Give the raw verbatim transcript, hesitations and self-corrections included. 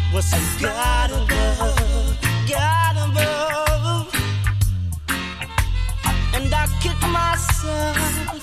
was some God above, God above. And I kick myself